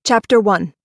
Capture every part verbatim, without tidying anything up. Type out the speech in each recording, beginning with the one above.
Chapter one.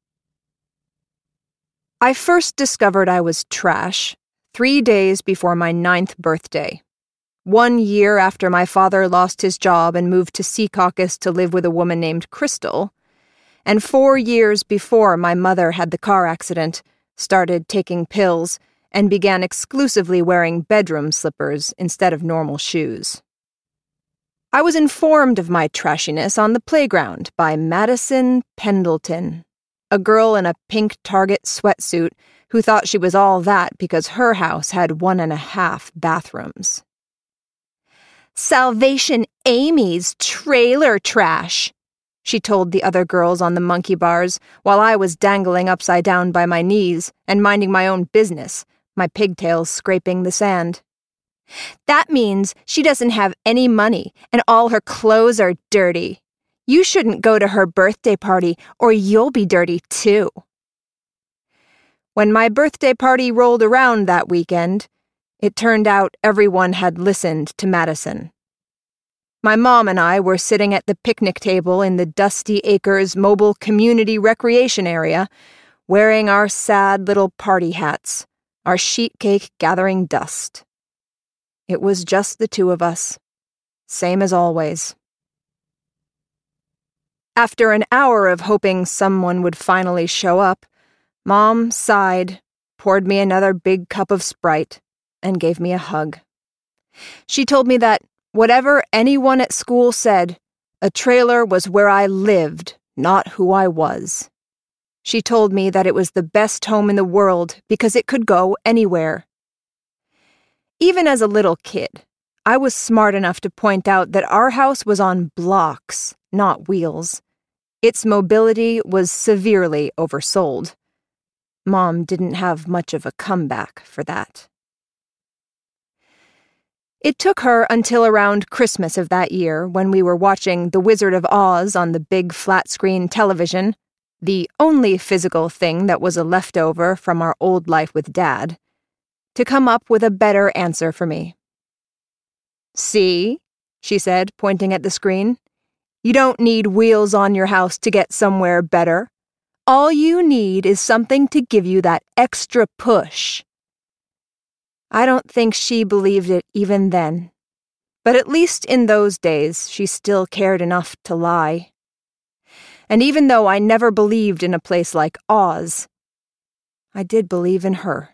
I first discovered I was trash three days before my ninth birthday. One year after my father lost his job and moved to Secaucus to live with a woman named Crystal, and four years before my mother had the car accident, started taking pills, and began exclusively wearing bedroom slippers instead of normal shoes. I was informed of my trashiness on the playground by Madison Pendleton, a girl in a pink Target sweatsuit who thought she was all that because her house had one and a half bathrooms. "Salvation Amy's trailer trash," she told the other girls on the monkey bars while I was dangling upside down by my knees and minding my own business, my pigtails scraping the sand. "That means she doesn't have any money and all her clothes are dirty. You shouldn't go to her birthday party or you'll be dirty too." When my birthday party rolled around that weekend, it turned out everyone had listened to Madison. My mom and I were sitting at the picnic table in the Dusty Acres Mobile Community Recreation Area, wearing our sad little party hats, our sheet cake gathering dust. It was just the two of us, same as always. After an hour of hoping someone would finally show up, Mom sighed, poured me another big cup of Sprite, and gave me a hug. She told me that, whatever anyone at school said, a trailer was where I lived, not who I was. She told me that it was the best home in the world because it could go anywhere. Even as a little kid, I was smart enough to point out that our house was on blocks, not wheels. Its mobility was severely oversold. Mom didn't have much of a comeback for that. It took her until around Christmas of that year, when we were watching The Wizard of Oz on the big flat-screen television, the only physical thing that was a leftover from our old life with Dad, to come up with a better answer for me. "See?" she said, pointing at the screen. "You don't need wheels on your house to get somewhere better. All you need is something to give you that extra push." I don't think she believed it even then, but at least in those days she still cared enough to lie. And even though I never believed in a place like Oz, I did believe in her.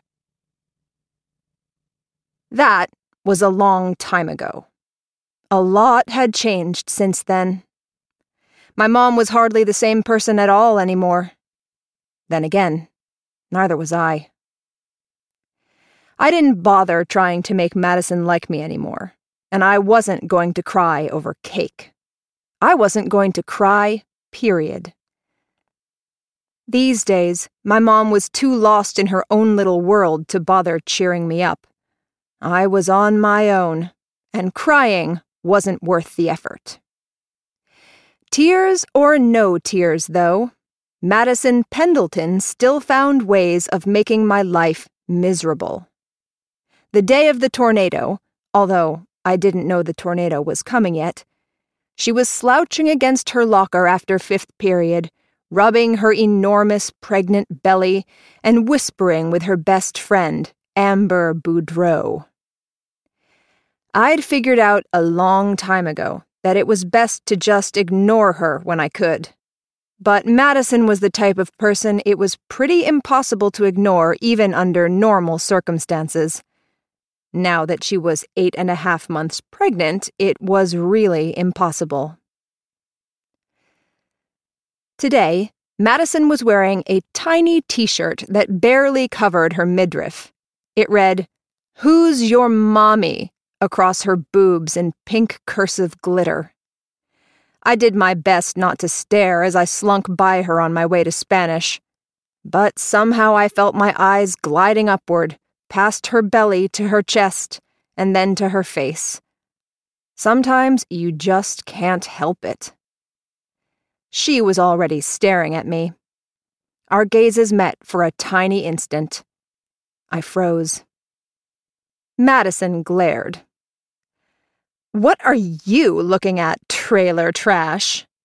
That was a long time ago. A lot had changed since then. My mom was hardly the same person at all anymore. Then again, neither was I. I didn't bother trying to make Madison like me anymore, and I wasn't going to cry over cake. I wasn't going to cry, period. These days, my mom was too lost in her own little world to bother cheering me up. I was on my own, and crying wasn't worth the effort. Tears or no tears, though, Madison Pendleton still found ways of making my life miserable. The day of the tornado, although I didn't know the tornado was coming yet, she was slouching against her locker after fifth period, rubbing her enormous pregnant belly and whispering with her best friend, Amber Boudreau. I'd figured out a long time ago that it was best to just ignore her when I could. But Madison was the type of person it was pretty impossible to ignore even under normal circumstances. Now that she was eight and a half months pregnant, it was really impossible. Today, Madison was wearing a tiny t-shirt that barely covered her midriff. It read, "Who's your mommy?" across her boobs in pink cursive glitter. I did my best not to stare as I slunk by her on my way to Spanish, but somehow I felt my eyes gliding upward, past her belly to her chest, and then to her face. Sometimes you just can't help it. She was already staring at me. Our gazes met for a tiny instant. I froze. Madison glared. "What are you looking at, trailer trash?"